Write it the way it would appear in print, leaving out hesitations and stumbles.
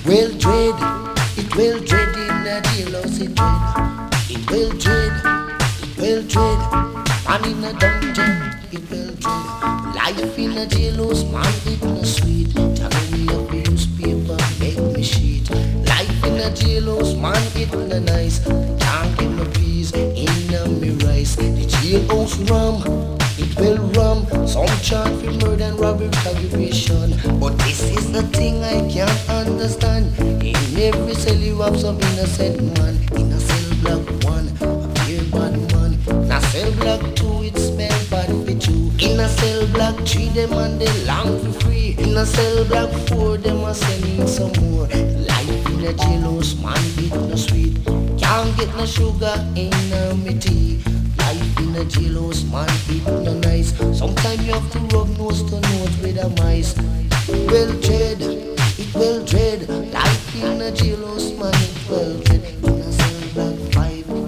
will dread, it will dread in the jailhouse, it will dread, it will dread, man in a dungeon, it will dread, life in a jailhouse, man it no sweet, tell me up a newspaper, make me sheet, life in a jailhouse, man it no nice, can't get no peace in me rice, the jailhouse rum, it will rum, some chant for murder and robbery aggravation. But this is the thing I can't understand. In every cell you have some innocent man. In a cell block 1, a pure bad man. In a cell block 2, it smell bad for 2. In a cell block 3, them and they long for free. In a cell block 4, them are selling some more. Life in a jailhouse, man, it no sweet. Can't get no sugar in me tea. Life in a jailhouse, man, it no nice. Sometimes you have to rub nose to nose with a mice. It will dread, it will dread. Life in a jailhouse, man, it will